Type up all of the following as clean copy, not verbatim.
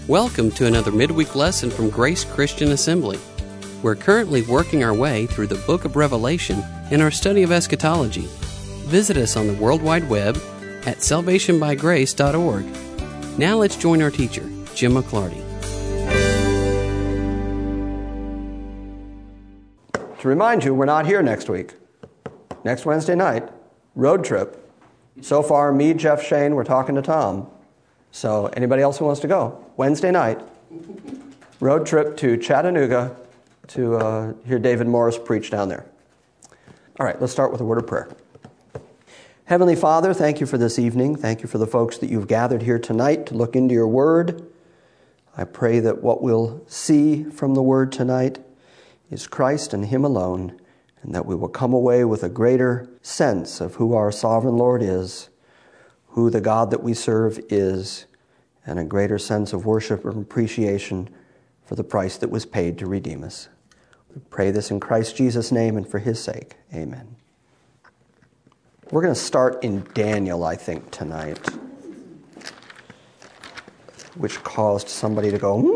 Welcome to another midweek lesson from Grace Christian Assembly. We're currently working our way through the book of Revelation in our study of eschatology. Visit us on the World Wide Web at salvationbygrace.org. Now let's join our teacher, Jim McClarty. To remind you, we're not here next week. Next Wednesday night, road trip. So far, me, Jeff, Shane, we're talking to Tom. So anybody else who wants to go? Wednesday night, road trip to Chattanooga to hear David Morris preach down there. All right, let's start with a word of prayer. Heavenly Father, thank you for this evening. Thank you for the folks that you've gathered here tonight to look into your word. I pray that what we'll see from the word tonight is Christ and him alone, and that we will come away with a greater sense of who our sovereign Lord is, who the God that we serve is, and a greater sense of worship and appreciation for the price that was paid to redeem us. We pray this in Christ Jesus' name and for his sake. Amen. We're going to start in Daniel, I think, tonight, which caused somebody to go,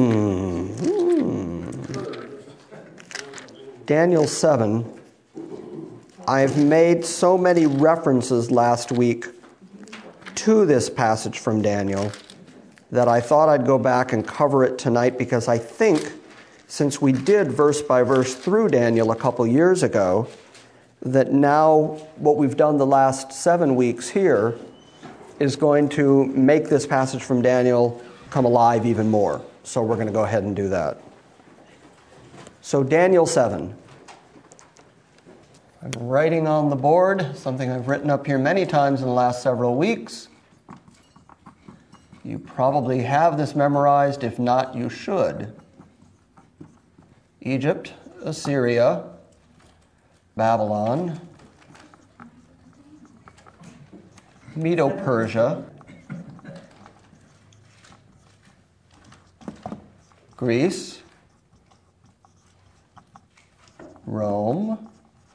Daniel 7. I've made so many references last week to this passage from Daniel that I thought I'd go back and cover it tonight, because I think since we did verse by verse through Daniel a couple years ago, that now what we've done the last 7 weeks here is going to make this passage from Daniel come alive even more. So we're going to go ahead and do that. So Daniel 7. I'm writing on the board something I've written up here many times in the last several weeks. You probably have this memorized. If not, you should. Egypt, Assyria, Babylon, Medo-Persia, Greece, Rome.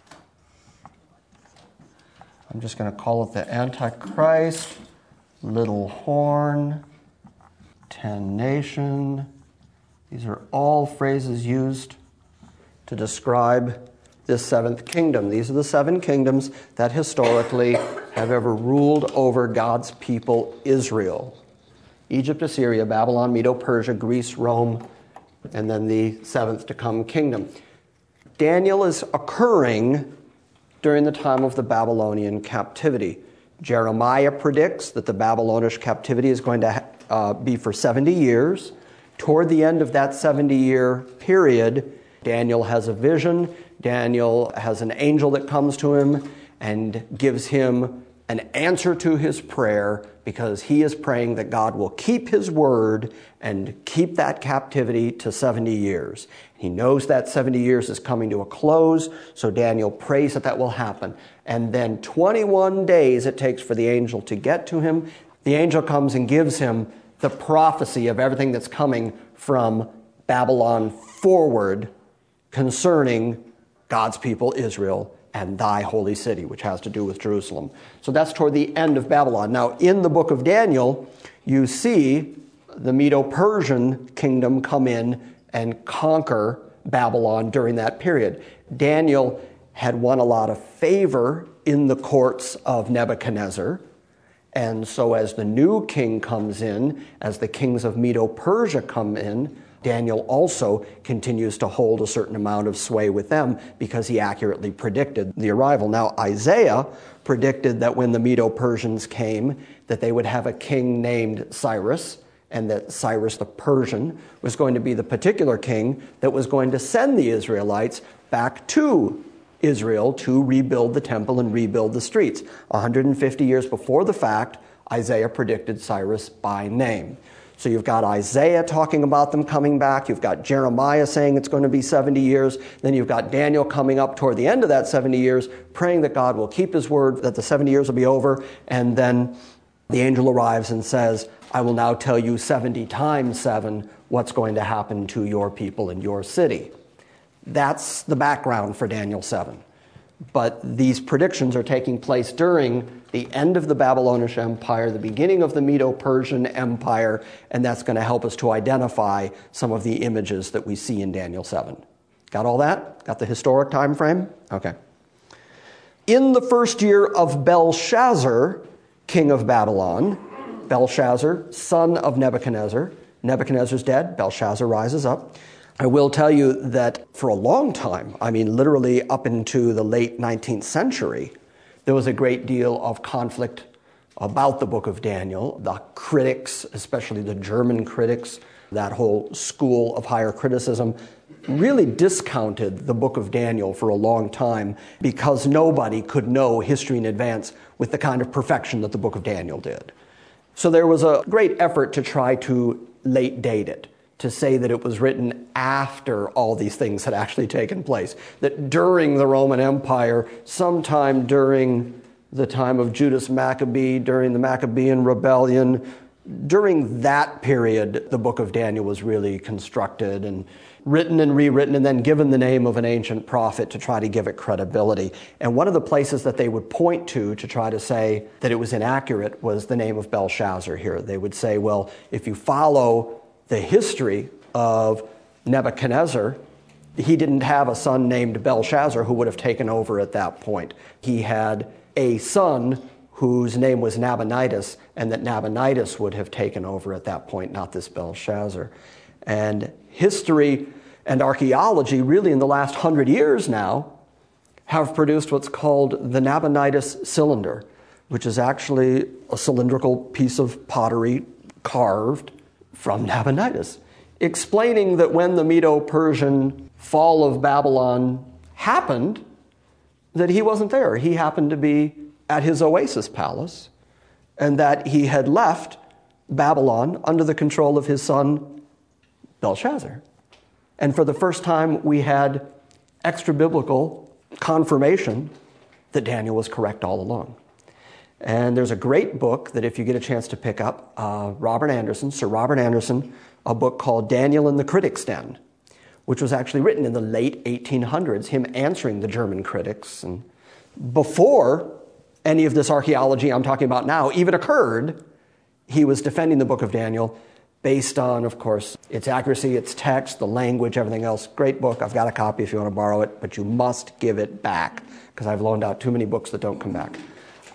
I'm just going to call it the Antichrist, Little Horn, 10 Nation. These are all phrases used to describe this seventh kingdom. These are the 7 kingdoms that historically have ever ruled over God's people, Israel. Egypt, Assyria, Babylon, Medo-Persia, Greece, Rome, and then the 7th to come kingdom. Daniel is occurring during the time of the Babylonian captivity. Jeremiah predicts that the Babylonish captivity is going to be for 70 years. Toward the end of that 70-year period, Daniel has a vision. Daniel has an angel that comes to him and gives him an answer to his prayer, because he is praying that God will keep his word and keep that captivity to 70 years. He knows that 70 years is coming to a close, so Daniel prays that that will happen. And then 21 days it takes for the angel to get to him. The angel comes and gives him the prophecy of everything that's coming from Babylon forward concerning God's people, Israel, and thy holy city, which has to do with Jerusalem. So that's toward the end of Babylon. Now, in the book of Daniel, you see the Medo-Persian kingdom come in and conquer Babylon during that period. Daniel had won a lot of favor in the courts of Nebuchadnezzar. And so as the new king comes in, as the kings of Medo-Persia come in, Daniel also continues to hold a certain amount of sway with them, because he accurately predicted the arrival. Now, Isaiah predicted that when the Medo-Persians came, that they would have a king named Cyrus, and that Cyrus the Persian was going to be the particular king that was going to send the Israelites back to Israel to rebuild the temple and rebuild the streets. 150 years before the fact, Isaiah predicted Cyrus by name. So you've got Isaiah talking about them coming back. You've got Jeremiah saying it's going to be 70 years. Then you've got Daniel coming up toward the end of that 70 years, praying that God will keep his word, that the 70 years will be over. And then the angel arrives and says, I will now tell you 70 times 7 what's going to happen to your people and your city. That's the background for Daniel 7. But these predictions are taking place during the end of the Babylonian Empire, the beginning of the Medo-Persian Empire, and that's going to help us to identify some of the images that we see in Daniel 7. Got all that? Got the historic time frame? Okay. In the first year of Belshazzar, king of Babylon, Belshazzar, son of Nebuchadnezzar. Nebuchadnezzar's dead. Belshazzar rises up. I will tell you that for a long time, I mean literally up into the late 19th century, there was a great deal of conflict about the book of Daniel. The critics, especially the German critics, that whole school of higher criticism, really discounted the book of Daniel for a long time because nobody could know history in advance with the kind of perfection that the book of Daniel did. So there was a great effort to try to late date it, to say that it was written after all these things had actually taken place, that during the Roman Empire, sometime during the time of Judas Maccabee, during the Maccabean Rebellion, during that period, the book of Daniel was really constructed and written and rewritten and then given the name of an ancient prophet to try to give it credibility. And one of the places that they would point to try to say that it was inaccurate was the name of Belshazzar here. They would say, well, if you follow the history of Nebuchadnezzar, he didn't have a son named Belshazzar who would have taken over at that point. He had a son whose name was Nabonidus, and that Nabonidus would have taken over at that point, not this Belshazzar. And history and archaeology, really in the last 100 years now, have produced what's called the Nabonidus cylinder, which is actually a cylindrical piece of pottery carved from Nabonidus, explaining that when the Medo-Persian fall of Babylon happened, that he wasn't there. He happened to be at his oasis palace, and that he had left Babylon under the control of his son Belshazzar. And for the first time, we had extra-biblical confirmation that Daniel was correct all along. And there's a great book that if you get a chance to pick up, Sir Robert Anderson, a book called Daniel in the Critics' Den, which was actually written in the late 1800s, him answering the German critics. And before any of this archaeology I'm talking about now even occurred, he was defending the book of Daniel based on, of course, its accuracy, its text, the language, everything else. Great book. I've got a copy if you want to borrow it, but you must give it back because I've loaned out too many books that don't come back.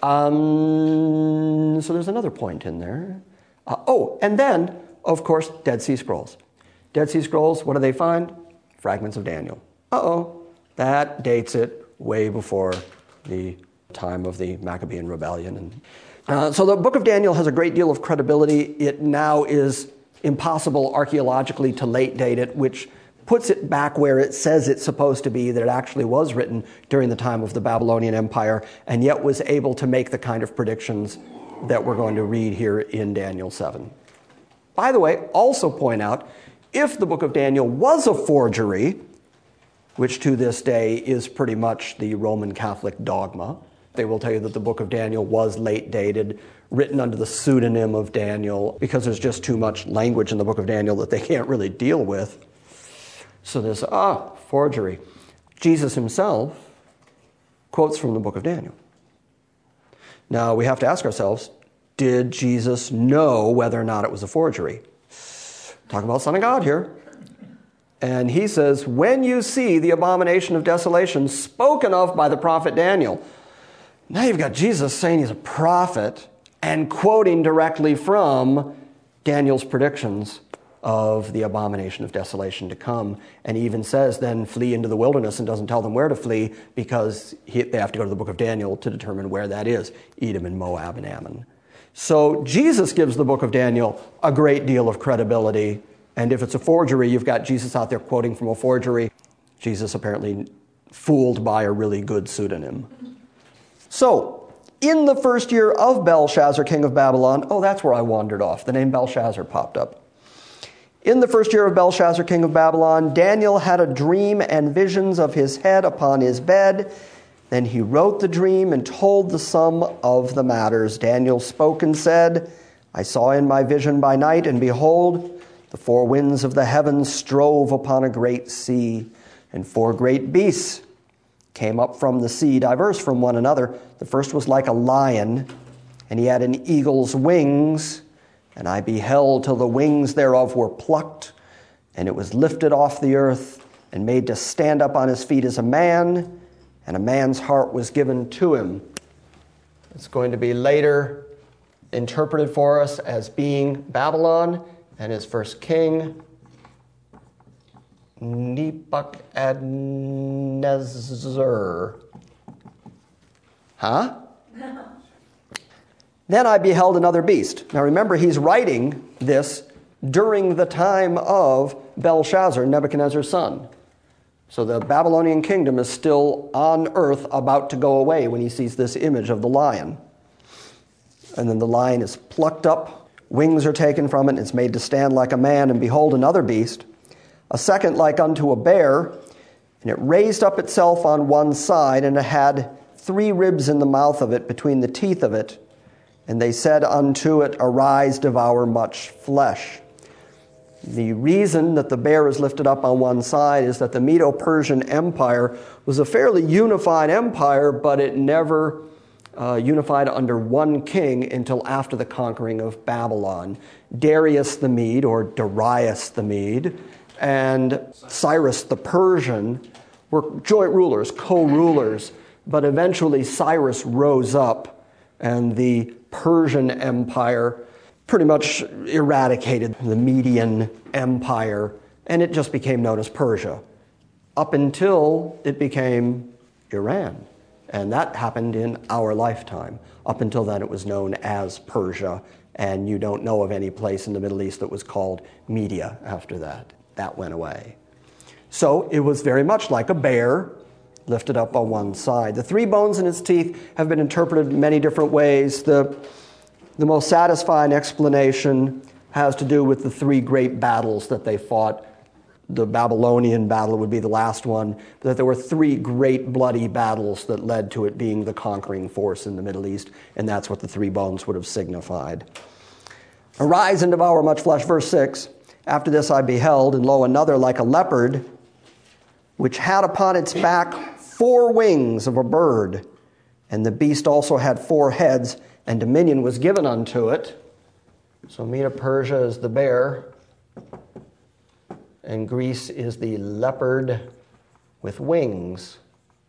So there's another point in there. And then, of course, Dead Sea Scrolls. Dead Sea Scrolls, what do they find? Fragments of Daniel. That dates it way before the time of the Maccabean Rebellion. So the book of Daniel has a great deal of credibility. It now is impossible archaeologically to late date it, which puts it back where it says it's supposed to be, that it actually was written during the time of the Babylonian Empire, and yet was able to make the kind of predictions that we're going to read here in Daniel 7. By the way, also point out, if the book of Daniel was a forgery, which to this day is pretty much the Roman Catholic dogma, they will tell you that the book of Daniel was late dated, written under the pseudonym of Daniel, because there's just too much language in the book of Daniel that they can't really deal with. So there's, forgery. Jesus himself quotes from the book of Daniel. Now, we have to ask ourselves, did Jesus know whether or not it was a forgery? Talking about Son of God here. And he says, when you see the abomination of desolation spoken of by the prophet Daniel. Now you've got Jesus saying he's a prophet and quoting directly from Daniel's predictions of the abomination of desolation to come. And he even says, then flee into the wilderness, and doesn't tell them where to flee because they have to go to the book of Daniel to determine where that is, Edom and Moab and Ammon. So Jesus gives the book of Daniel a great deal of credibility. And if it's a forgery, you've got Jesus out there quoting from a forgery. Jesus apparently fooled by a really good pseudonym. So, in the first year of Belshazzar, king of Babylon, that's where I wandered off. The name Belshazzar popped up. In the first year of Belshazzar, king of Babylon, Daniel had a dream and visions of his head upon his bed. Then he wrote the dream and told the sum of the matters. Daniel spoke and said, I saw in my vision by night, and behold, the four winds of the heavens strove upon a great sea, and four great beasts came up from the sea, diverse from one another. The first was like a lion, and he had an eagle's wings, and I beheld till the wings thereof were plucked, and it was lifted off the earth, and made to stand up on his feet as a man, and a man's heart was given to him. It's going to be later interpreted for us as being Babylon and his first king, Nebuchadnezzar. Huh? Then I beheld another beast. Now remember, he's writing this during the time of Belshazzar, Nebuchadnezzar's son. So the Babylonian kingdom is still on earth, about to go away when he sees this image of the lion. And then the lion is plucked up, wings are taken from it, and it's made to stand like a man. And behold, another beast, a second like unto a bear, and it raised up itself on one side, and it had 3 ribs in the mouth of it, between the teeth of it. And they said unto it, Arise, devour much flesh. The reason that the bear is lifted up on one side is that the Medo-Persian Empire was a fairly unified empire, but it never unified under one king until after the conquering of Babylon. Darius the Mede, or Darius the Mede, and Cyrus the Persian were joint rulers, co-rulers, but eventually Cyrus rose up, and the Persian Empire pretty much eradicated the Median Empire, and it just became known as Persia, up until it became Iran. And that happened in our lifetime. Up until then, it was known as Persia, and you don't know of any place in the Middle East that was called Media after that. That went away. So it was very much like a bear lifted up on one side. The 3 bones in its teeth have been interpreted in many different ways. The most satisfying explanation has to do with the 3 great battles that they fought. The Babylonian battle would be the last one, but that there were 3 great bloody battles that led to it being the conquering force in the Middle East, and that's what the 3 bones would have signified. Arise and devour much flesh, verse 6. After this I beheld, and lo, another like a leopard, which had upon its back 4 wings of a bird, and the beast also had 4 heads, and dominion was given unto it. So Medo-Persia is the bear, and Greece is the leopard with wings.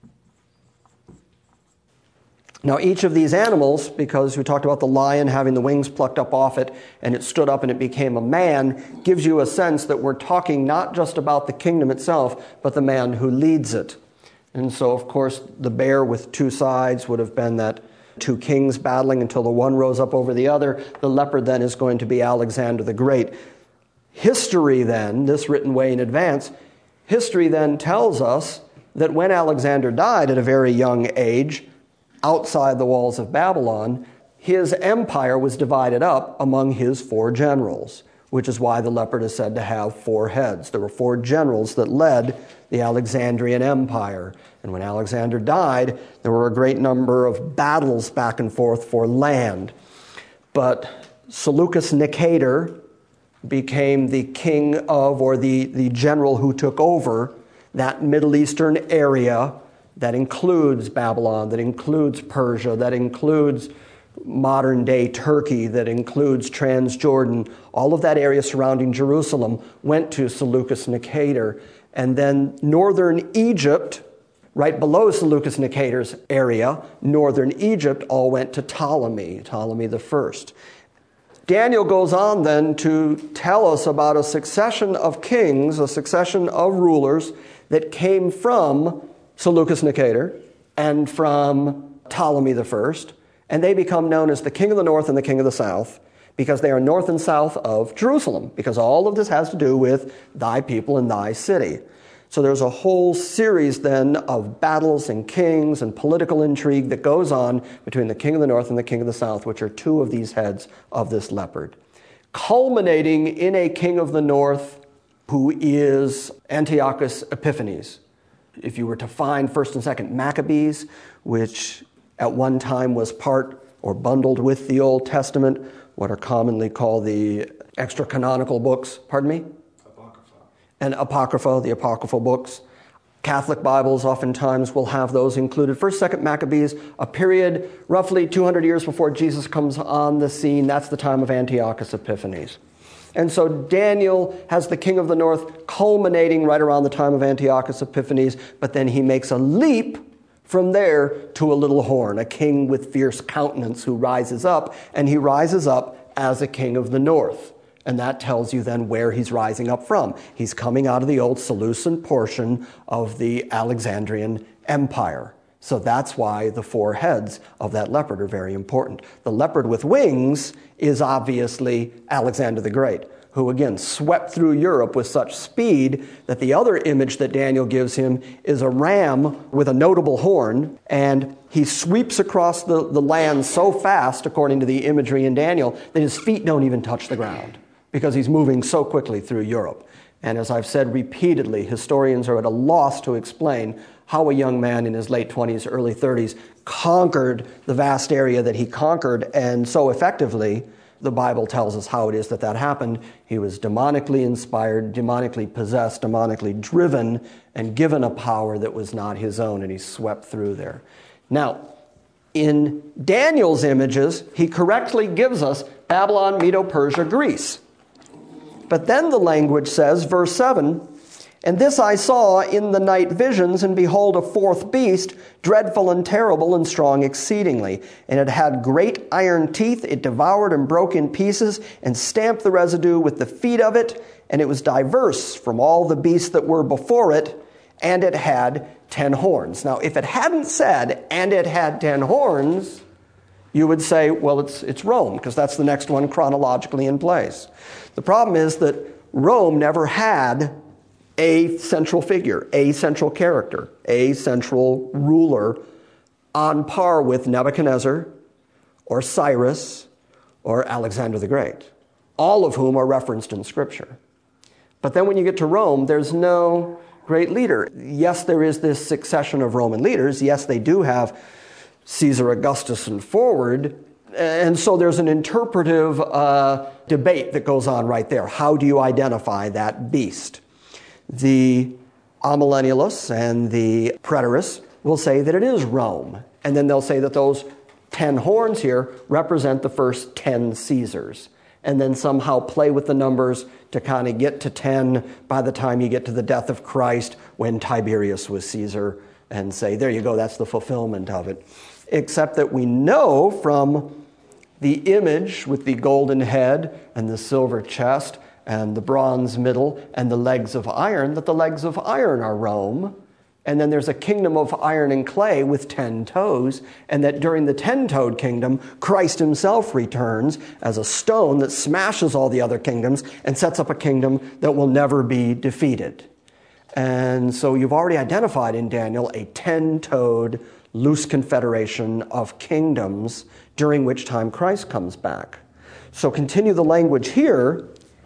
Now each of these animals, because we talked about the lion having the wings plucked up off it, and it stood up and it became a man, gives you a sense that we're talking not just about the kingdom itself, but the man who leads it. And so, of course, the bear with 2 sides would have been that 2 kings battling until the one rose up over the other. The leopard then is going to be Alexander the Great. History then, this written way in advance, history then tells us that when Alexander died at a very young age, outside the walls of Babylon, his empire was divided up among his 4 generals, which is why the leopard is said to have 4 heads. There were 4 generals that led the Alexandrian Empire. And when Alexander died, there were a great number of battles back and forth for land. But Seleucus Nicator became the king of, or the general who took over that Middle Eastern area that includes Babylon, that includes Persia, that includes modern-day Turkey, that includes Transjordan. All of that area surrounding Jerusalem went to Seleucus Nicator. And then northern Egypt, right below Seleucus Nicator's area, northern Egypt, all went to Ptolemy I. Daniel goes on then to tell us about a succession of kings, a succession of rulers that came from Seleucus Nicator and from Ptolemy I, and they become known as the king of the north and the king of the south, because they are north and south of Jerusalem, because all of this has to do with thy people and thy city. So there's a whole series then of battles and kings and political intrigue that goes on between the king of the north and the king of the south, which are 2 of these heads of this leopard, culminating in a king of the north who is Antiochus Epiphanes. If you were to find 1st and 2nd Maccabees, which at one time was part or bundled with the Old Testament, what are commonly called the extra-canonical books, pardon me? Apocrypha. And Apocrypha, the apocryphal books. Catholic Bibles oftentimes will have those included. 1st, 2nd Maccabees, a period roughly 200 years before Jesus comes on the scene. That's the time of Antiochus Epiphanes. And so Daniel has the king of the north culminating right around the time of Antiochus Epiphanes, but then he makes a leap from there to a little horn, a king with fierce countenance who rises up, and he rises up as a king of the north. And that tells you then where he's rising up from. He's coming out of the old Seleucid portion of the Alexandrian Empire. So that's why the 4 heads of that leopard are very important. The leopard with wings is obviously Alexander the Great, who again swept through Europe with such speed that the other image that Daniel gives him is a ram with a notable horn, and he sweeps across the land so fast, according to the imagery in Daniel, that his feet don't even touch the ground, because he's moving so quickly through Europe. And as I've said repeatedly, historians are at a loss to explain how a young man in his late 20s, early 30s conquered the vast area that he conquered, and so effectively. The Bible tells us how it is that happened. He was demonically inspired, demonically possessed, demonically driven, and given a power that was not his own, and he swept through there. Now, in Daniel's images, he correctly gives us Babylon, Medo-Persia, Greece. But then the language says, verse 7, "And this I saw in the night visions, and behold, a 4th beast, dreadful and terrible and strong exceedingly. And it had great iron teeth. It devoured and broke in pieces, and stamped the residue with the feet of it. And it was diverse from all the beasts that were before it, and it had 10 horns." Now, if it hadn't said, "and it had 10 horns," you would say, well, it's Rome, because that's the next one chronologically in place. The problem is that Rome never had a central figure, a central character, a central ruler on par with Nebuchadnezzar or Cyrus or Alexander the Great, all of whom are referenced in Scripture. But then when you get to Rome, there's no great leader. Yes, there is this succession of Roman leaders. Yes, they do have Caesar, Augustus, and forward. And so there's an interpretive debate that goes on right there. How do you identify that beast? The amillennialists and the preterists will say that it is Rome. And then they'll say that those 10 horns here represent the first 10 Caesars. And then somehow play with the numbers to kind of get to 10 by the time you get to the death of Christ when Tiberius was Caesar, and say, there you go, that's the fulfillment of it. Except that we know from the image with the golden head and the silver chest and the bronze middle and the legs of iron, that the legs of iron are Rome. And then there's a kingdom of iron and clay with 10 toes, and that during the 10-toed kingdom, Christ himself returns as a stone that smashes all the other kingdoms and sets up a kingdom that will never be defeated. And so you've already identified in Daniel a 10-toed loose confederation of kingdoms during which time Christ comes back. So continue the language here.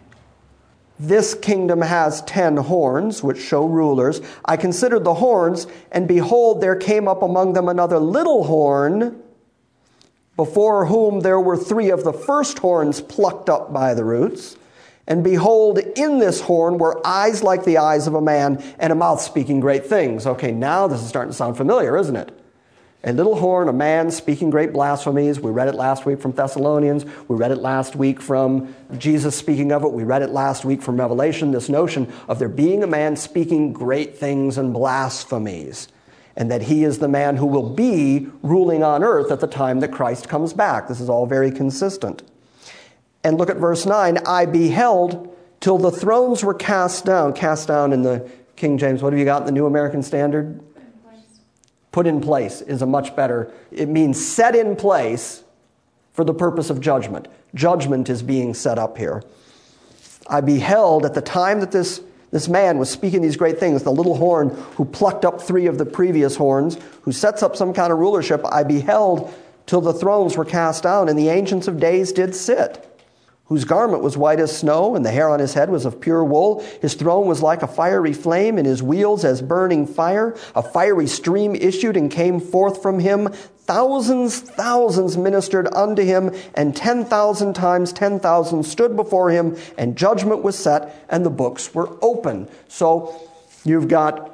This kingdom has 10 horns, which show rulers. I considered the horns, and behold, there came up among them another little horn, before whom there were 3 of the first horns plucked up by the roots. And behold, in this horn were eyes like the eyes of a man, and a mouth speaking great things. Okay, now this is starting to sound familiar, isn't it? A little horn, a man speaking great blasphemies. We read it last week from Thessalonians. We read it last week from Jesus speaking of it. We read it last week from Revelation, this notion of there being a man speaking great things and blasphemies, and that he is the man who will be ruling on earth at the time that Christ comes back. This is all very consistent. And look at verse 9. I beheld till the thrones were cast down. Cast down in the King James. What have you got in the New American Standard? Put in place is a much better, it means set in place for the purpose of judgment. Judgment is being set up here. I beheld at the time that this man was speaking these great things, the little horn who plucked up 3 of the previous horns, who sets up some kind of rulership. I beheld till the thrones were cast down, and the ancients of days did sit, whose garment was white as snow, and the hair on his head was of pure wool. His throne was like a fiery flame, and his wheels as burning fire. A fiery stream issued and came forth from him. Thousands ministered unto him, and 10,000 times 10,000 stood before him, and judgment was set, and the books were open. So you've got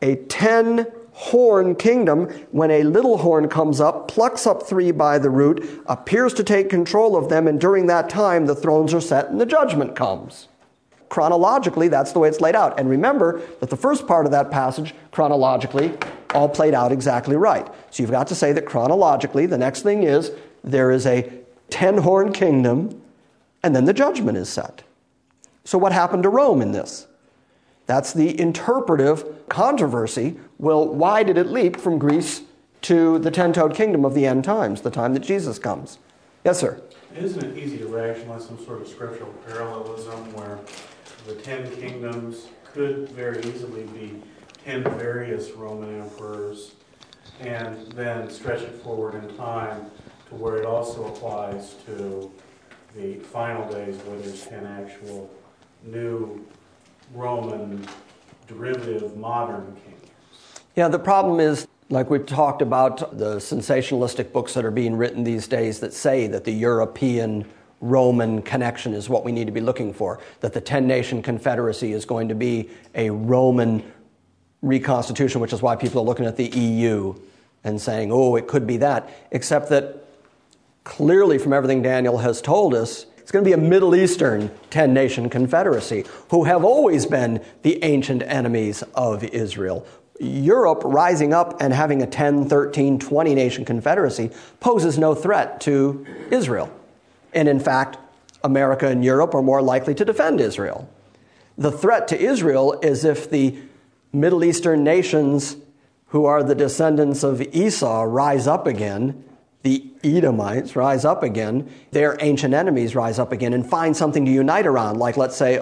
a 10-horn kingdom when a little horn comes up, plucks up 3 by the root, appears to take control of them, and during that time the thrones are set and the judgment comes. Chronologically, that's the way it's laid out. And remember that the first part of that passage, chronologically, all played out exactly right. So you've got to say that chronologically, the next thing is there is a 10-horn kingdom, and then the judgment is set. So what happened to Rome in this? That's the interpretive controversy. Well, why did it leap from Greece to the 10-toed kingdom of the end times, the time that Jesus comes? Yes, sir? Isn't it easy to rationalize some sort of scriptural parallelism where the 10 kingdoms could very easily be 10 various Roman emperors, and then stretch it forward in time to where it also applies to the final days where there's 10 actual new Roman derivative modern kingdoms? Yeah, the problem is, like we've talked about, the sensationalistic books that are being written these days that say that the European Roman connection is what we need to be looking for, that the 10-nation confederacy is going to be a Roman reconstitution, which is why people are looking at the EU and saying, oh, it could be that, except that clearly from everything Daniel has told us, it's going to be a Middle Eastern 10-nation confederacy who have always been the ancient enemies of Israel. Europe rising up and having a 10, 13, 20-nation confederacy poses no threat to Israel. And in fact, America and Europe are more likely to defend Israel. The threat to Israel is if the Middle Eastern nations who are the descendants of Esau rise up again, the Edomites rise up again, their ancient enemies rise up again and find something to unite around, like let's say,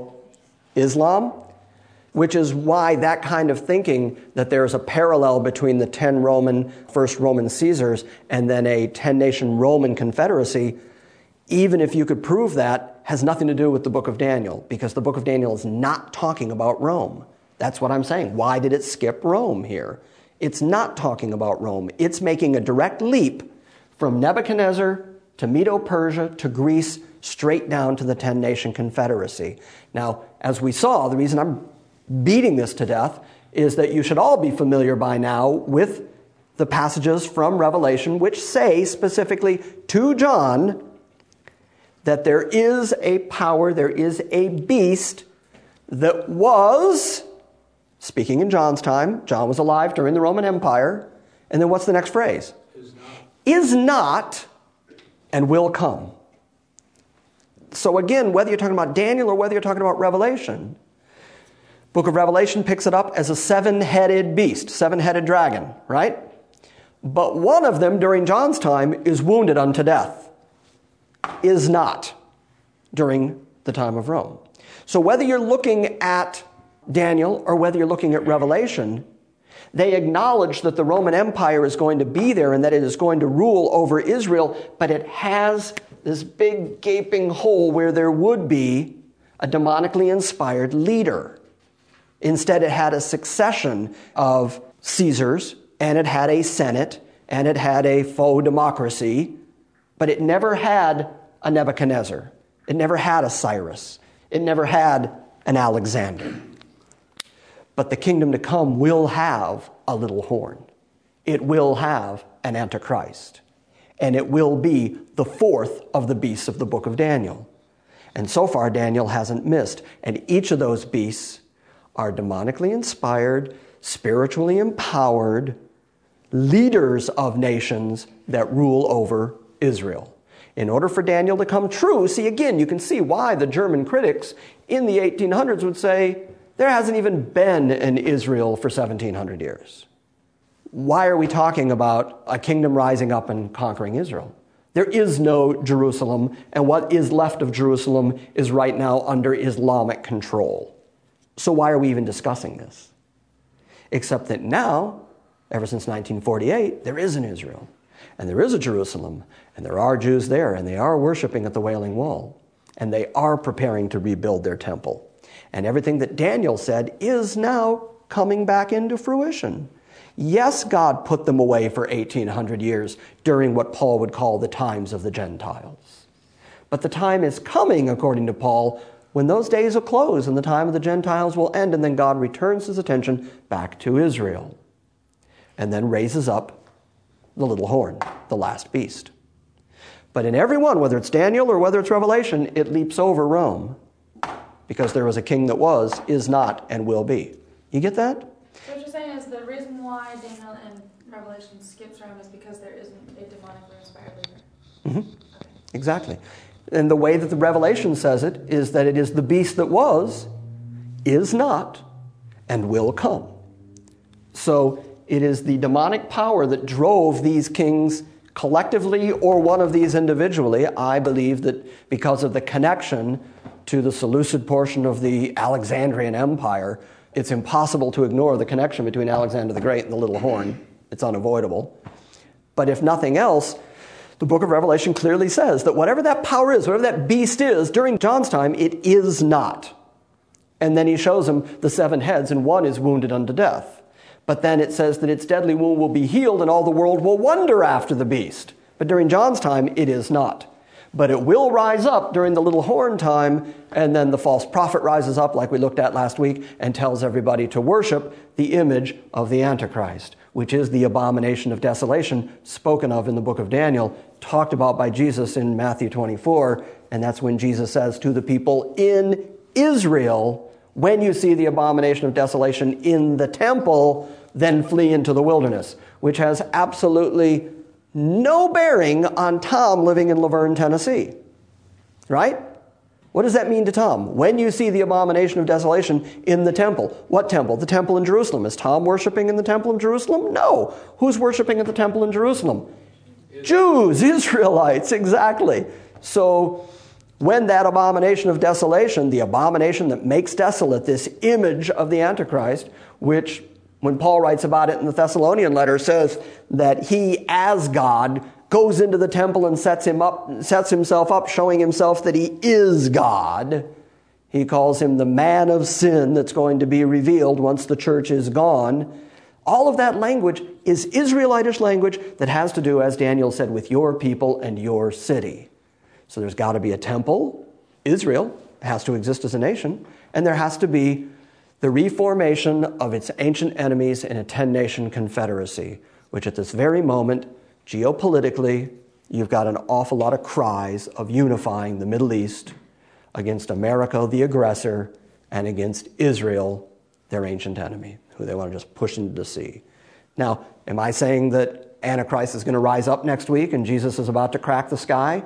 Islam, which is why that kind of thinking that there's a parallel between the 10 first Roman Caesars and then a 10-nation Roman confederacy, even if you could prove that, has nothing to do with the book of Daniel, because the book of Daniel is not talking about Rome. That's what I'm saying. Why did it skip Rome here? It's not talking about Rome. It's making a direct leap from Nebuchadnezzar to Medo-Persia to Greece, straight down to the 10-nation confederacy. Now, as we saw, the reason I'm beating this to death is that you should all be familiar by now with the passages from Revelation which say specifically to John that there is a power, there is a beast that was, speaking in John's time, John was alive during the Roman Empire, and then what's the next phrase? Is not and will come. So again, whether you're talking about Daniel or whether you're talking about Revelation, Book of Revelation picks it up as a 7-headed beast, 7-headed dragon, right? But one of them during John's time is wounded unto death. Is not during the time of Rome. So whether you're looking at Daniel or whether you're looking at Revelation, they acknowledge that the Roman Empire is going to be there and that it is going to rule over Israel, but it has this big gaping hole where there would be a demonically inspired leader. Instead, it had a succession of Caesars, and it had a Senate, and it had a faux democracy, but it never had a Nebuchadnezzar. It never had a Cyrus. It never had an Alexander. But the kingdom to come will have a little horn. It will have an Antichrist. And it will be the fourth of the beasts of the book of Daniel. And so far, Daniel hasn't missed. And each of those beasts are demonically inspired, spiritually empowered leaders of nations that rule over Israel. In order for Daniel to come true, see again, you can see why the German critics in the 1800s would say, there hasn't even been an Israel for 1700 years. Why are we talking about a kingdom rising up and conquering Israel? There is no Jerusalem, and what is left of Jerusalem is right now under Islamic control. So why are we even discussing this? Except that now, ever since 1948, there is an Israel, and there is a Jerusalem, and there are Jews there, and they are worshiping at the Wailing Wall, and they are preparing to rebuild their temple. And everything that Daniel said is now coming back into fruition. Yes, God put them away for 1,800 years during what Paul would call the times of the Gentiles. But the time is coming, according to Paul, when those days will close and the time of the Gentiles will end, and then God returns his attention back to Israel and then raises up the little horn, the last beast. But in every one, whether it's Daniel or whether it's Revelation, it leaps over Rome because there was a king that was, is not, and will be. You get that? So what you're saying is the reason why Daniel and Revelation skips Rome is because there isn't a demonically inspired leader. Mm-hmm. Okay. Exactly. And the way that the Revelation says it is that it is the beast that was, is not, and will come. So it is the demonic power that drove these kings collectively or one of these individually. I believe that because of the connection to the Seleucid portion of the Alexandrian Empire, it's impossible to ignore the connection between Alexander the Great and the little horn. It's unavoidable. But if nothing else, the book of Revelation clearly says that whatever that power is, whatever that beast is, during John's time, it is not. And then he shows him the 7 heads, and one is wounded unto death. But then it says that its deadly wound will be healed, and all the world will wonder after the beast. But during John's time, it is not. But it will rise up during the little horn time, and then the false prophet rises up, like we looked at last week, and tells everybody to worship the image of the Antichrist, which is the abomination of desolation spoken of in the book of Daniel, talked about by Jesus in Matthew 24. And that's when Jesus says to the people in Israel, when you see the abomination of desolation in the temple, then flee into the wilderness, which has absolutely no bearing on Tom living in Laverne, Tennessee. Right? What does that mean to Tom? When you see the abomination of desolation in the temple. What temple? The temple in Jerusalem. Is Tom worshiping in the temple of Jerusalem? No. Who's worshiping at the temple in Jerusalem? Jews, Israelites, exactly. So when that abomination of desolation, the abomination that makes desolate, this image of the Antichrist, which when Paul writes about it in the Thessalonian letter, says that he, as God, goes into the temple and sets himself up, showing himself that he is God. He calls him the man of sin that's going to be revealed once the church is gone. All of that language is Israelitish language that has to do, as Daniel said, with your people and your city. So there's got to be a temple. Israel has to exist as a nation. And there has to be the reformation of its ancient enemies in a 10-nation confederacy, which at this very moment, geopolitically, you've got an awful lot of cries of unifying the Middle East against America, the aggressor, and against Israel, their ancient enemy, who they want to just push into the sea. Now, am I saying that Antichrist is going to rise up next week and Jesus is about to crack the sky?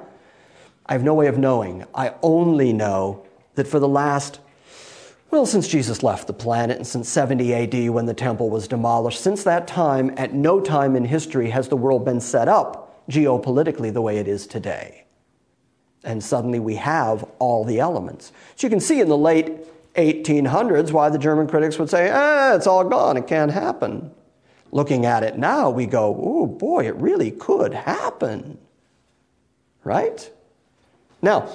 I have no way of knowing. I only know that for the last, since Jesus left the planet and since 70 AD when the temple was demolished, since that time, at no time in history has the world been set up geopolitically the way it is today. And suddenly we have all the elements. So you can see in the late 1800s why the German critics would say, it's all gone, it can't happen. Looking at it now, we go, oh boy, it really could happen. Right? Now,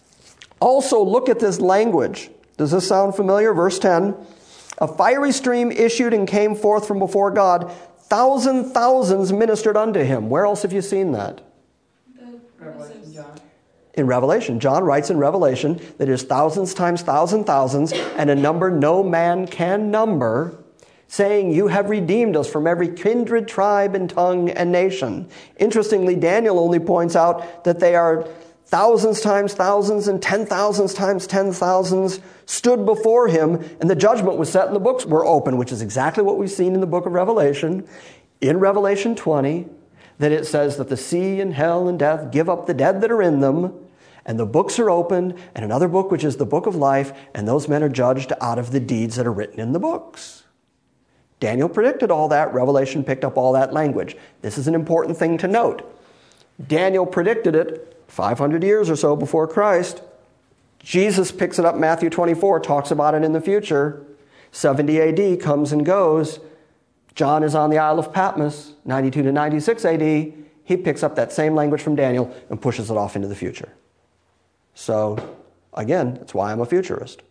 also look at this language. Does this sound familiar? Verse 10, a fiery stream issued and came forth from before God. Thousands ministered unto him. Where else have you seen that? Revelation, John. In Revelation. John writes in Revelation that it is thousands times thousands, and a number no man can number, saying, you have redeemed us from every kindred, tribe, and tongue, and nation. Interestingly, Daniel only points out that they are thousands times thousands and 10,000s times 10,000s stood before him, and the judgment was set and the books were open, which is exactly what we've seen in the book of Revelation. In Revelation 20, that it says that the sea and hell and death give up the dead that are in them, and the books are opened, and another book, which is the book of life, and those men are judged out of the deeds that are written in the books. Daniel predicted all that. Revelation picked up all that language. This is an important thing to note. Daniel predicted it 500 years or so before Christ. Jesus picks it up, Matthew 24, talks about it in the future. 70 AD comes and goes. John is on the Isle of Patmos, 92 to 96 AD. He picks up that same language from Daniel and pushes it off into the future. So, again, that's why I'm a futurist.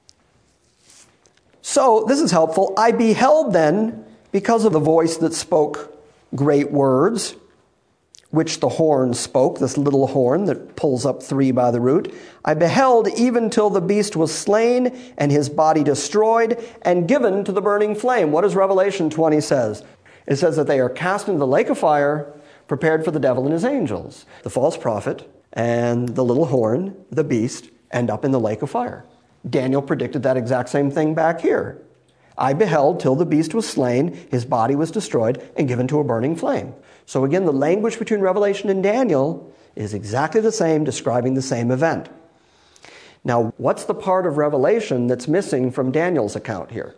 So, this is helpful. I beheld then, because of the voice that spoke great words, which the horn spoke, this little horn that pulls up 3 by the root, I beheld even till the beast was slain and his body destroyed and given to the burning flame. What does Revelation 20 says? It says that they are cast into the lake of fire, prepared for the devil and his angels. The false prophet and the little horn, the beast, end up in the lake of fire. Daniel predicted that exact same thing back here. I beheld till the beast was slain, his body was destroyed, and given to a burning flame. So again, the language between Revelation and Daniel is exactly the same, describing the same event. Now, what's the part of Revelation that's missing from Daniel's account here?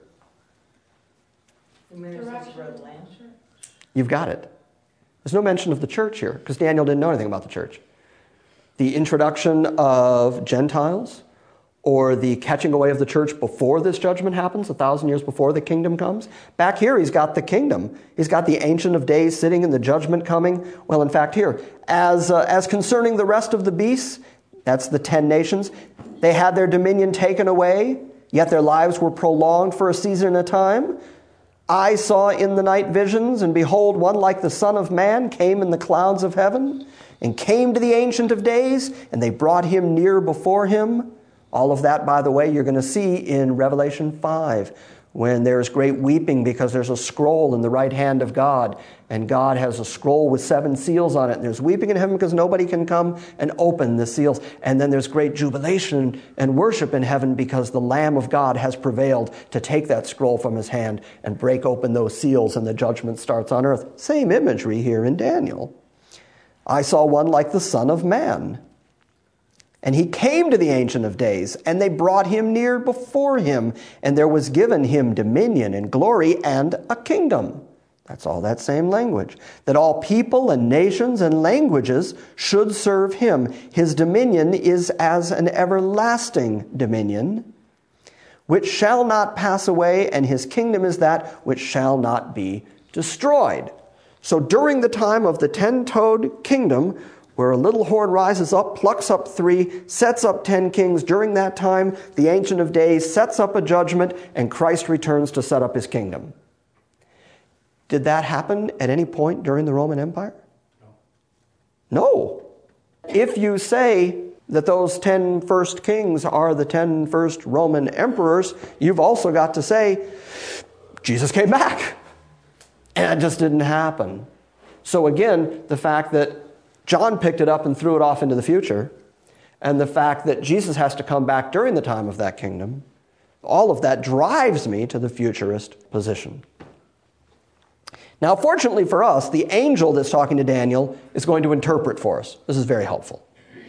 You've got it. There's no mention of the church here, because Daniel didn't know anything about the church. The introduction of Gentiles, or the catching away of the church before this judgment happens, 1,000 years before the kingdom comes. Back here, he's got the kingdom. He's got the Ancient of Days sitting and the judgment coming. Well, in fact, here, as concerning the rest of the beasts, that's the 10 nations, they had their dominion taken away, yet their lives were prolonged for a season and a time. I saw in the night visions, and behold, one like the Son of Man came in the clouds of heaven, and came to the Ancient of Days, and they brought him near before him. All of that, by the way, you're going to see in Revelation 5, when there's great weeping because there's a scroll in the right hand of God, and God has a scroll with 7 seals on it, and there's weeping in heaven because nobody can come and open the seals. And then there's great jubilation and worship in heaven because the Lamb of God has prevailed to take that scroll from his hand and break open those seals, and the judgment starts on earth. Same imagery here in Daniel. I saw one like the Son of Man. And he came to the Ancient of Days, and they brought him near before him, and there was given him dominion and glory and a kingdom. That's all that same language. That all people and nations and languages should serve him. His dominion is as an everlasting dominion, which shall not pass away, and his kingdom is that which shall not be destroyed. So during the time of the 10-toed kingdom, where a little horn rises up, plucks up 3, sets up 10 kings. During that time, the Ancient of Days sets up a judgment, and Christ returns to set up his kingdom. Did that happen at any point during the Roman Empire? No. If you say that those 10 first kings are the 10 first Roman emperors, you've also got to say, Jesus came back. And it just didn't happen. So again, the fact that John picked it up and threw it off into the future, and the fact that Jesus has to come back during the time of that kingdom, all of that drives me to the futurist position. Now, fortunately for us, the angel that's talking to Daniel is going to interpret for us. This is very helpful.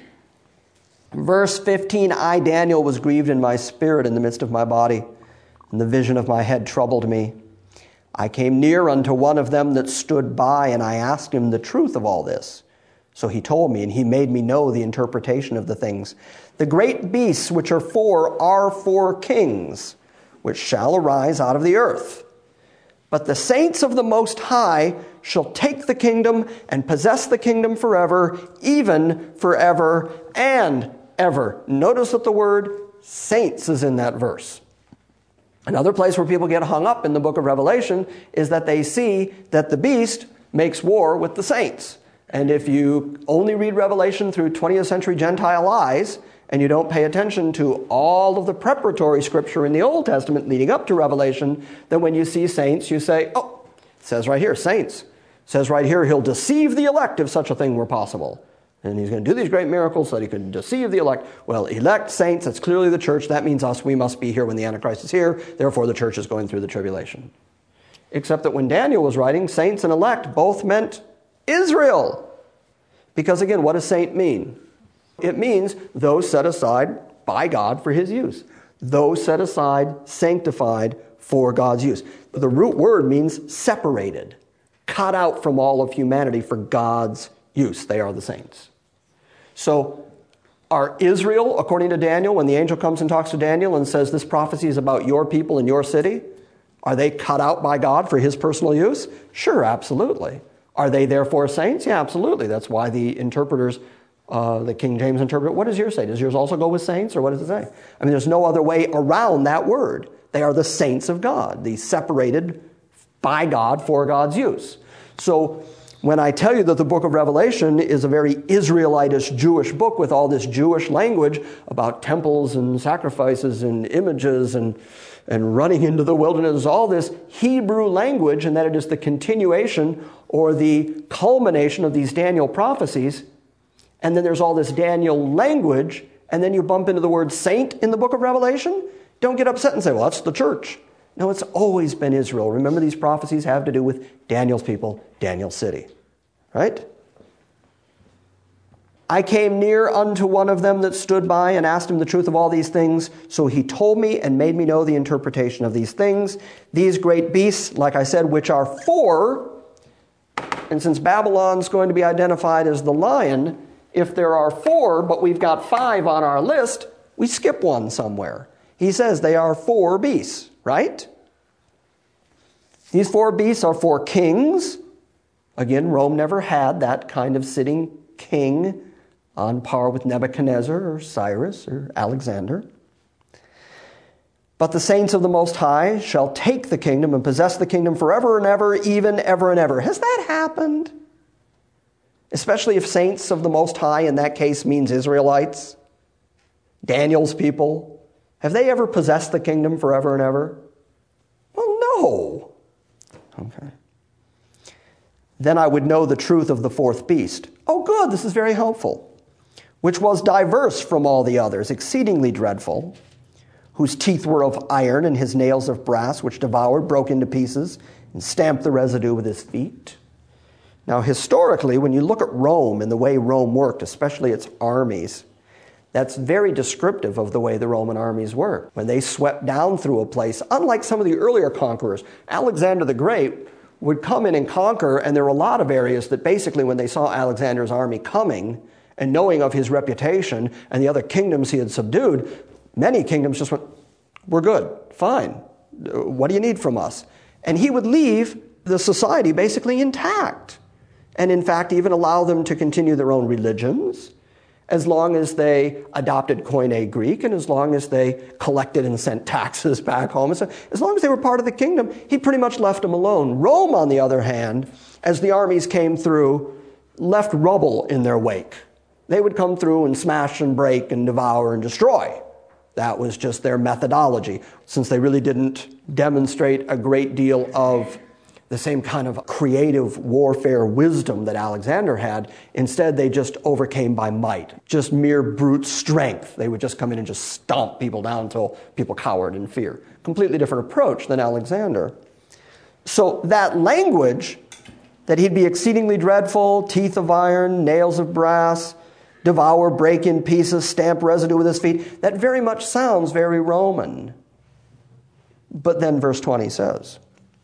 Verse 15, I, Daniel, was grieved in my spirit in the midst of my body, and the vision of my head troubled me. I came near unto one of them that stood by, and I asked him the truth of all this. So he told me, and he made me know the interpretation of the things. The great beasts which are 4 kings, which shall arise out of the earth. But the saints of the Most High shall take the kingdom and possess the kingdom forever, even forever and ever. Notice that the word saints is in that verse. Another place where people get hung up in the book of Revelation is that they see that the beast makes war with the saints. And if you only read Revelation through 20th century Gentile eyes, and you don't pay attention to all of the preparatory scripture in the Old Testament leading up to Revelation, then when you see saints, you say, oh, it says right here, saints. It says right here, he'll deceive the elect if such a thing were possible. And he's going to do these great miracles so that he can deceive the elect. Well, elect, saints, that's clearly the church. That means us. We must be here when the Antichrist is here. Therefore, the church is going through the tribulation. Except that when Daniel was writing, saints and elect both meant Israel. Because again, what does saint mean? It means those set aside by God for his use. Those set aside, sanctified for God's use. The root word means separated, cut out from all of humanity for God's use. They are the saints. So are Israel, according to Daniel, when the angel comes and talks to Daniel and says this prophecy is about your people in your city, are they cut out by God for his personal use? Sure, absolutely. Are they therefore saints? Yeah, absolutely. That's why the interpreters, the King James interpret, what does yours say? Does yours also go with saints, or what does it say? I mean, there's no other way around that word. They are the saints of God, the separated by God for God's use. So When I tell you that the book of Revelation is a very Israelitish Jewish book with all this Jewish language about temples and sacrifices and images and running into the wilderness, all this Hebrew language, and that it is the continuation or the culmination of these Daniel prophecies, and then there's all this Daniel language, and then you bump into the word saint in the book of Revelation, don't get upset and say, well, that's the church. No, it's always been Israel. Remember, these prophecies have to do with Daniel's people, Daniel's city. Right? I came near unto one of them that stood by and asked him the truth of all these things. So he told me and made me know the interpretation of these things. These great beasts, like I said, which are four, and since Babylon's going to be identified as the lion, if there are four, but we've got 5 on our list, we skip one somewhere. He says they are 4 beasts. Right? These 4 beasts are 4 kings. Again, Rome never had that kind of sitting king on par with Nebuchadnezzar or Cyrus or Alexander. But the saints of the Most High shall take the kingdom and possess the kingdom forever and ever, even ever and ever. Has that happened? Especially if saints of the Most High in that case means Israelites, Daniel's people. Have they ever possessed the kingdom forever and ever? Well, no. Okay. Then I would know the truth of the 4th beast. Oh, good, this is very helpful. Which was diverse from all the others, exceedingly dreadful, whose teeth were of iron and his nails of brass, which devoured, broke into pieces, and stamped the residue with his feet. Now, historically, when you look at Rome and the way Rome worked, especially its armies, that's very descriptive of the way the Roman armies worked. When they swept down through a place, unlike some of the earlier conquerors, Alexander the Great would come in and conquer, and there were a lot of areas that basically when they saw Alexander's army coming and knowing of his reputation and the other kingdoms he had subdued, many kingdoms just went, we're good, fine. What do you need from us? And he would leave the society basically intact, and in fact even allow them to continue their own religions, as long as they adopted Koine Greek and as long as they collected and sent taxes back home. So as long as they were part of the kingdom, he pretty much left them alone. Rome, on the other hand, as the armies came through, left rubble in their wake. They would come through and smash and break and devour and destroy. That was just their methodology, since they really didn't demonstrate a great deal of the same kind of creative warfare wisdom that Alexander had. Instead, they just overcame by might, just mere brute strength. They would just come in and just stomp people down until people cowered in fear. Completely different approach than Alexander. So that language, that he'd be exceedingly dreadful, teeth of iron, nails of brass, devour, break in pieces, stamp residue with his feet, that very much sounds very Roman. But then verse 20 says,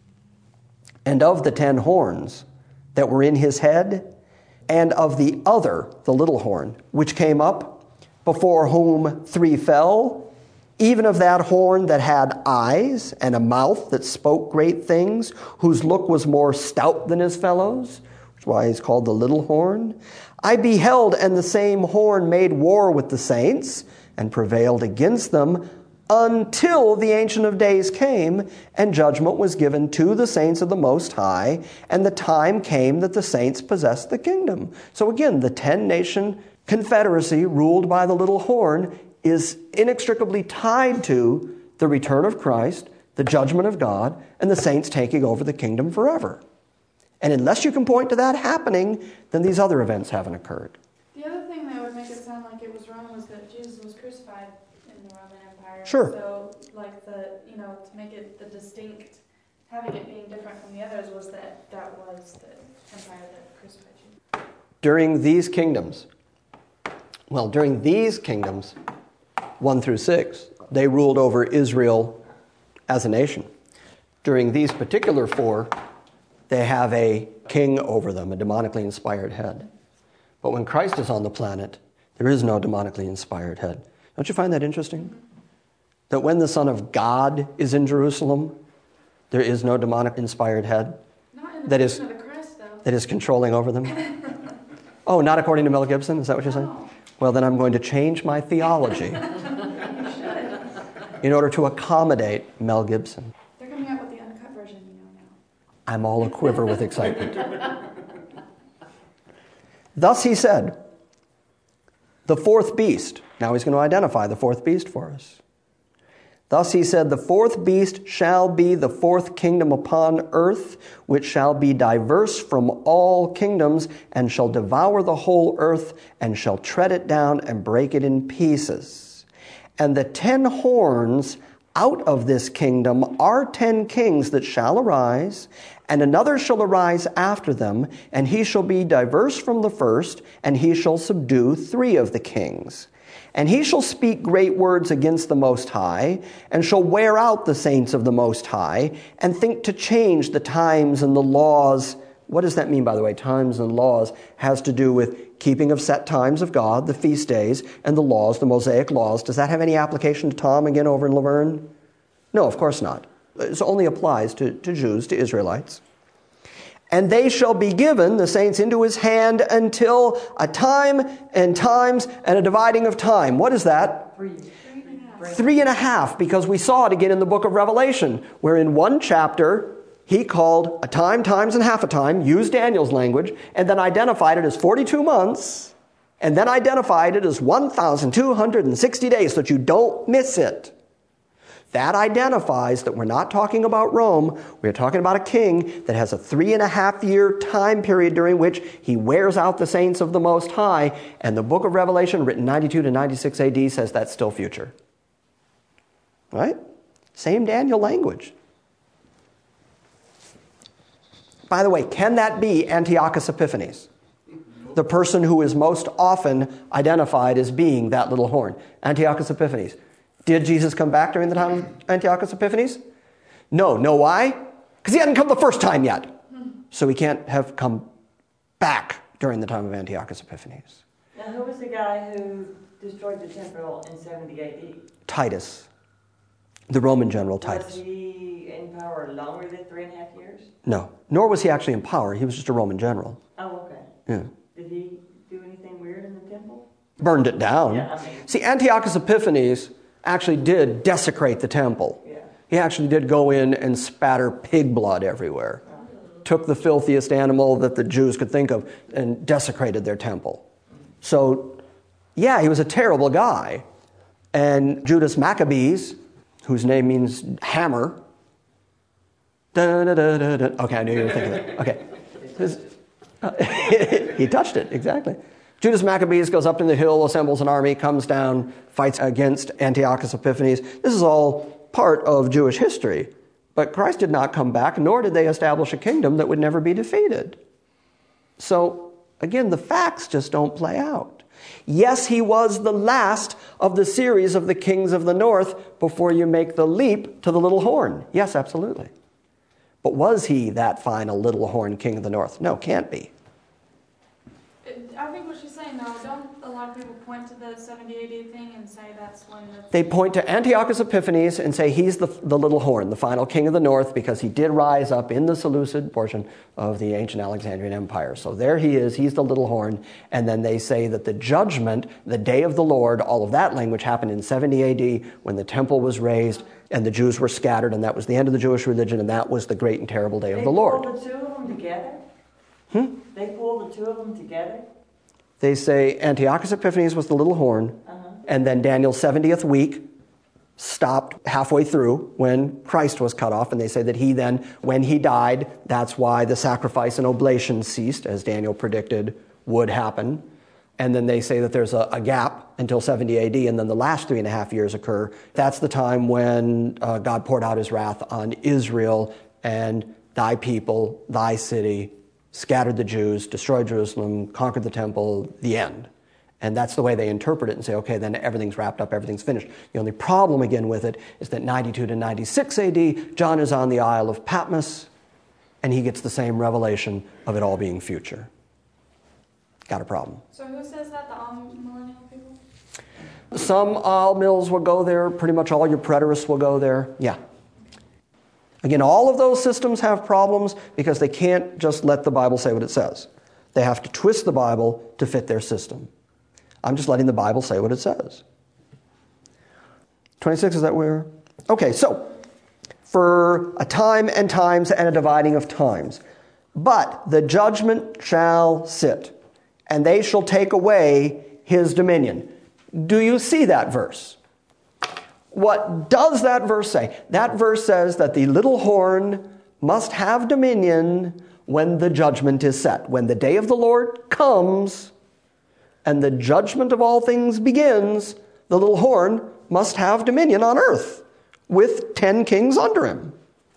and of the 10 horns that were in his head, and of the other, the little horn, which came up, before whom 3 fell, even of that horn that had eyes and a mouth that spoke great things, whose look was more stout than his fellows, which is why he's called the little horn. I beheld, and the same horn made war with the saints, and prevailed against them, until the Ancient of Days came, and judgment was given to the saints of the Most High, and the time came that the saints possessed the kingdom. So again, the 10-nation confederacy ruled by the little horn is inextricably tied to the return of Christ, the judgment of God, and the saints taking over the kingdom forever. And unless you can point to that happening, then these other events haven't occurred. The other thing that would make it sound like it was Rome was that Jesus was crucified in the Roman Empire. Sure. So, like to make it the distinct, having it being different from the others was that was the empire that crucified you. During these kingdoms, 1 through 6, they ruled over Israel as a nation. During these particular 4, they have a king over them, a demonically inspired head. But when Christ is on the planet, there is no demonically inspired head. Don't you find that interesting? That when the Son of God is in Jerusalem, there is no demonic inspired head Not in the that person of the Christ, though. that is controlling over them. Oh, not according to Mel Gibson? Is that what you're saying? No. Well, then I'm going to change my theology in order to accommodate Mel Gibson. They're coming out with the uncut version, now. I'm all a quiver with excitement. Thus he said, the fourth beast. Now he's going to identify the fourth beast for us. Thus he said, the fourth beast shall be the fourth kingdom upon earth, which shall be diverse from all kingdoms, and shall devour the whole earth, and shall tread it down and break it in pieces. And the 10 horns out of this kingdom are 10 kings that shall arise, and another shall arise after them, and he shall be diverse from the first, and he shall subdue 3 of the kings. And he shall speak great words against the Most High, and shall wear out the saints of the Most High, and think to change the times and the laws. What does that mean, by the way? Times and laws has to do with keeping of set times of God, the feast days, and the laws, the Mosaic laws. Does that have any application to Tom again over in Laverne? No, of course not. It only applies to Jews, to Israelites. And they shall be given, the saints, into his hand until a time and times and a dividing of time. What is that? 3.5, because we saw it again in the book of Revelation, where in one chapter he called a time, times, and half a time, used Daniel's language, and then identified it as 42 months, and then identified it as 1,260 days, so that you don't miss it. That identifies that we're not talking about Rome. We're talking about a king that has a 3.5-year time period during which he wears out the saints of the Most High. And the book of Revelation, written 92 to 96 AD, says that's still future. Right? Same Daniel language. By the way, can that be Antiochus Epiphanes? The person who is most often identified as being that little horn. Antiochus Epiphanes. Did Jesus come back during the time of Antiochus Epiphanes? No. Know why? Because he hadn't come the first time yet. So he can't have come back during the time of Antiochus Epiphanes. Now, who was the guy who destroyed the temple in 70 AD? Titus. The Roman general Titus. Was he in power longer than 3.5 years? No. Nor was he actually in power. He was just a Roman general. Oh, okay. Yeah. Did he do anything weird in the temple? Burned it down. Yeah, See, Antiochus Epiphanes actually did desecrate the temple. Yeah. He actually did go in and spatter pig blood everywhere. Took the filthiest animal that the Jews could think of and desecrated their temple. So, yeah, he was a terrible guy. And Judas Maccabees, whose name means hammer. Okay, I knew you were thinking that. Okay. He touched it, exactly. Judas Maccabees goes up to the hill, assembles an army, comes down, fights against Antiochus Epiphanes. This is all part of Jewish history. But Christ did not come back, nor did they establish a kingdom that would never be defeated. So, again, the facts just don't play out. Yes, he was the last of the series of the kings of the north before you make the leap to the little horn. Yes, absolutely. But was he that final little horn king of the north? No, can't be. I think what she's saying, though, don't a lot of people point to the 70 AD thing and say that's when They point to Antiochus Epiphanes and say he's the little horn, the final king of the north, because he did rise up in the Seleucid portion of the ancient Alexandrian Empire. So there he is, he's the little horn. And then they say that the judgment, the day of the Lord, all of that language happened in 70 AD when the temple was raised and the Jews were scattered, and that was the end of the Jewish religion, and that was the great and terrible day of the Lord. They pulled the two of them together? They pulled the two of them together? They say Antiochus Epiphanes was the little horn, and then Daniel's 70th week stopped halfway through when Christ was cut off, and they say that he then, when he died, that's why the sacrifice and oblation ceased, as Daniel predicted would happen. And then they say that there's a gap until 70 AD, and then the last 3.5 years occur. That's the time when God poured out his wrath on Israel, and thy people, thy city, scattered the Jews, destroyed Jerusalem, conquered the temple, the end. And that's the way they interpret it and say, okay, then everything's wrapped up, everything's finished. The only problem again with it is that 92 to 96 AD, John is on the Isle of Patmos, and he gets the same revelation of it all being future. Got a problem. So who says that? The millennial people? Some all-mills will go there. Pretty much all your preterists will go there. Yeah. Again, all of those systems have problems because they can't just let the Bible say what it says. They have to twist the Bible to fit their system. I'm just letting the Bible say what it says. 26, is that where? Okay, so for a time and times and a dividing of times. But the judgment shall sit, and they shall take away his dominion. Do you see that verse? What does that verse say? That verse says that the little horn must have dominion when the judgment is set. When the day of the Lord comes and the judgment of all things begins, the little horn must have dominion on earth with 10 kings under him.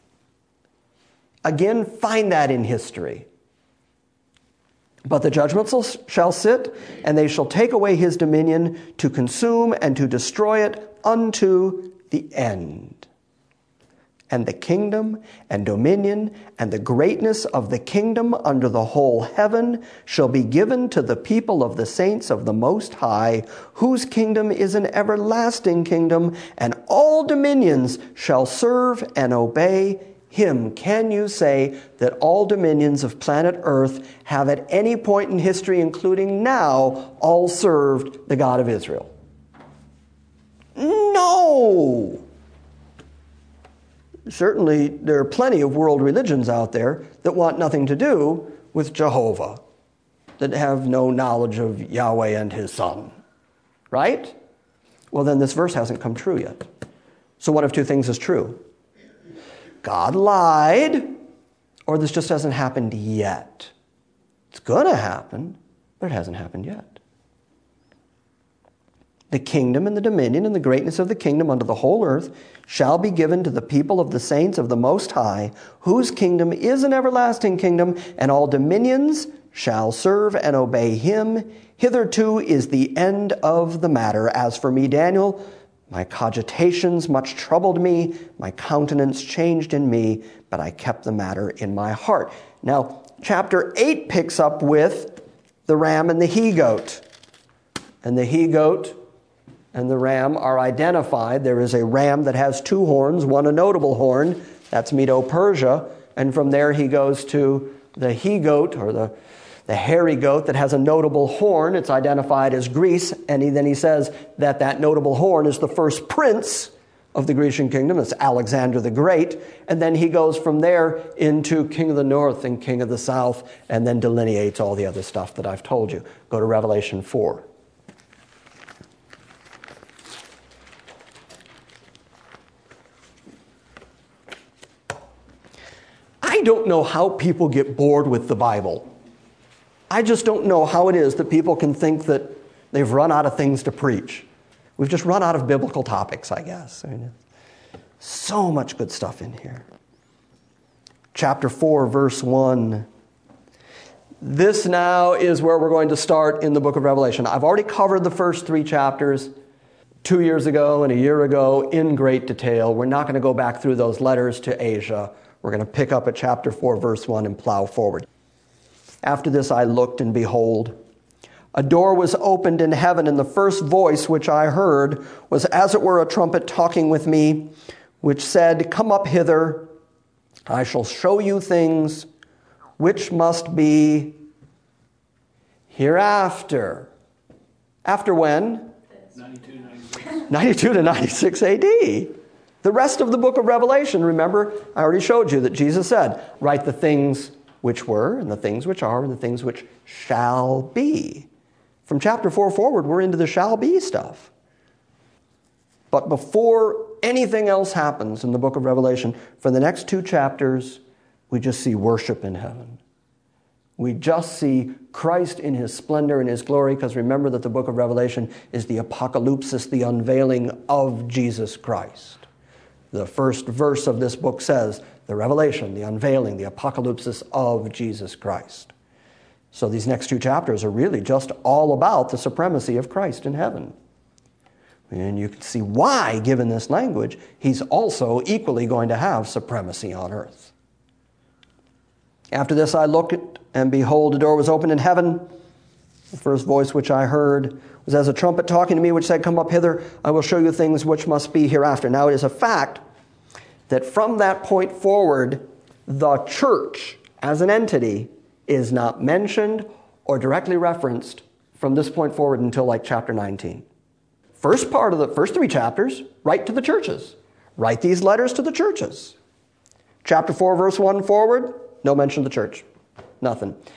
Again, find that in history. But the judgment shall sit, and they shall take away his dominion to consume and to destroy it unto the end. And the kingdom and dominion and the greatness of the kingdom under the whole heaven shall be given to the people of the saints of the Most High, whose kingdom is an everlasting kingdom, and all dominions shall serve and obey him. Can you say that all dominions of planet Earth have at any point in history, including now, all served the God of Israel? No! Certainly, there are plenty of world religions out there that want nothing to do with Jehovah, that have no knowledge of Yahweh and his Son. Right? Well, then this verse hasn't come true yet. So one of two things is true. God lied, or this just hasn't happened yet. It's going to happen, but it hasn't happened yet. The kingdom and the dominion and the greatness of the kingdom unto the whole earth shall be given to the people of the saints of the Most High, whose kingdom is an everlasting kingdom, and all dominions shall serve and obey him. Hitherto is the end of the matter. As for me, Daniel, my cogitations much troubled me, my countenance changed in me, but I kept the matter in my heart. Now, chapter 8 picks up with the ram and the he-goat. And the he-goat and the ram are identified. There is a ram that has 2 horns, one a notable horn, that's Medo-Persia, and from there he goes to the he-goat, or the hairy goat that has a notable horn. It's identified as Greece, and then he says that that notable horn is the first prince of the Grecian kingdom. It's Alexander the Great. And then he goes from there into king of the north and king of the south, and then delineates all the other stuff that I've told you. Go to Revelation 4. I don't know how people get bored with the Bible. I just don't know how it is that people can think that they've run out of things to preach. We've just run out of biblical topics, I guess. So much good stuff in here. Chapter 4, verse 1. This now is where we're going to start in the book of Revelation. I've already covered the first 3 chapters 2 years ago and a year ago in great detail. We're not going to go back through those letters to Asia. We're going to pick up at chapter 4, verse 1 and plow forward. After this I looked, and behold, a door was opened in heaven, and the first voice which I heard was as it were a trumpet talking with me, which said, Come up hither, I shall show you things which must be hereafter. After when? 92 to 96 AD. The rest of the book of Revelation, remember, I already showed you that Jesus said, write the things which were, and the things which are, and the things which shall be. From chapter 4 forward, we're into the shall be stuff. But before anything else happens in the book of Revelation, for the next 2 chapters, we just see worship in heaven. We just see Christ in his splendor and his glory, because remember that the book of Revelation is the apocalypsis, the unveiling of Jesus Christ. The first verse of this book says, the revelation, the unveiling, the apocalypsis of Jesus Christ. So these next 2 chapters are really just all about the supremacy of Christ in heaven. And you can see why, given this language, he's also equally going to have supremacy on earth. After this I looked, and behold, a door was opened in heaven. The first voice which I heard was as a trumpet talking to me, which said, Come up hither, I will show you things which must be hereafter. Now it is a fact that from that point forward, the church as an entity is not mentioned or directly referenced from this point forward until like chapter 19. First part of the first 3 chapters, write to the churches. Write these letters to the churches. Chapter 4, verse 1 forward, no mention of the church. Nothing.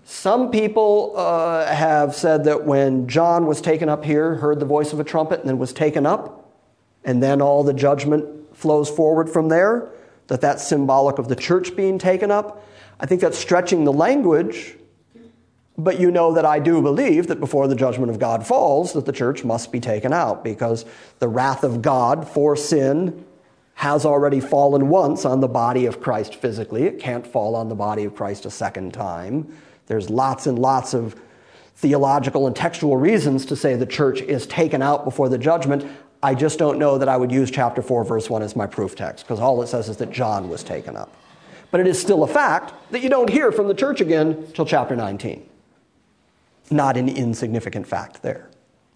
Some people have said that when John was taken up here, heard the voice of a trumpet, and then was taken up, and then all the judgment flows forward from there, that's symbolic of the church being taken up. I think that's stretching the language, but you know that I do believe that before the judgment of God falls, that the church must be taken out, because the wrath of God for sin has already fallen once on the body of Christ physically. It can't fall on the body of Christ a second time. There's lots and lots of theological and textual reasons to say the church is taken out before the judgment. I just don't know that I would use chapter 4, verse 1 as my proof text, because all it says is that John was taken up. But it is still a fact that you don't hear from the church again till chapter 19. Not an insignificant fact there.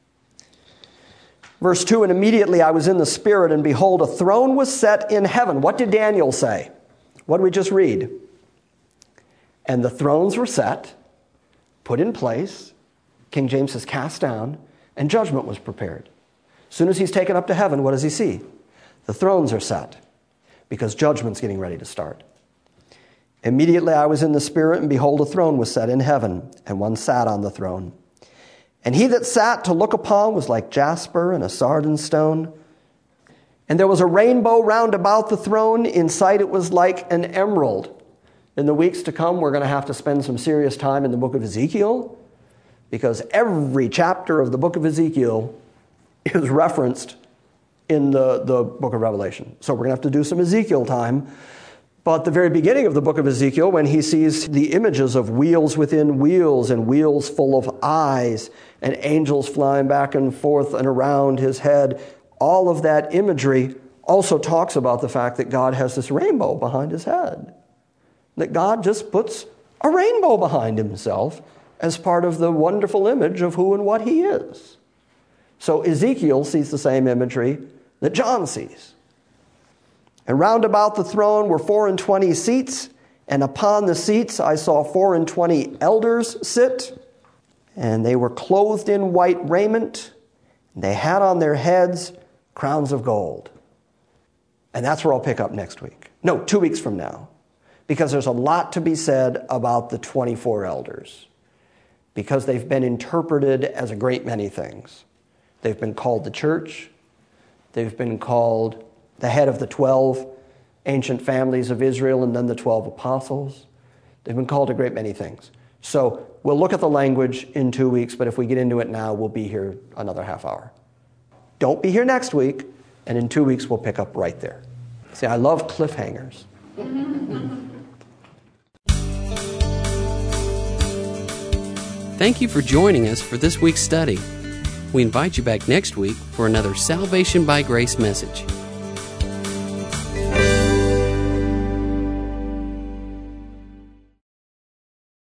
Verse 2, and immediately I was in the Spirit, and behold, a throne was set in heaven. What did Daniel say? What did we just read? And the thrones were set, put in place, King James says cast down, and judgment was prepared. As soon as he's taken up to heaven, what does he see? The thrones are set, because judgment's getting ready to start. Immediately I was in the Spirit, and behold, a throne was set in heaven, and one sat on the throne. And he that sat to look upon was like jasper and a sardine stone. And there was a rainbow round about the throne. In sight it was like an emerald. In the weeks to come, we're going to have to spend some serious time in the book of Ezekiel, because every chapter of the book of Ezekiel is referenced in the book of Revelation. So we're going to have to do some Ezekiel time. But the very beginning of the book of Ezekiel, when he sees the images of wheels within wheels and wheels full of eyes and angels flying back and forth and around his head, all of that imagery also talks about the fact that God has this rainbow behind his head. That God just puts a rainbow behind himself as part of the wonderful image of who and what he is. So Ezekiel sees the same imagery that John sees. And round about the throne were 24 seats, and upon the seats I saw 24 elders sit, and they were clothed in white raiment, and they had on their heads crowns of gold. And that's where I'll pick up next week. No, 2 weeks from now. Because there's a lot to be said about the 24 elders. Because they've been interpreted as a great many things. They've been called the church. They've been called the head of the 12 ancient families of Israel, and then the 12 apostles. They've been called a great many things. So we'll look at the language in 2 weeks, but if we get into it now, we'll be here another half hour. Don't be here next week, and in 2 weeks we'll pick up right there. See, I love cliffhangers. Thank you for joining us for this week's study. We invite you back next week for another Salvation by Grace message.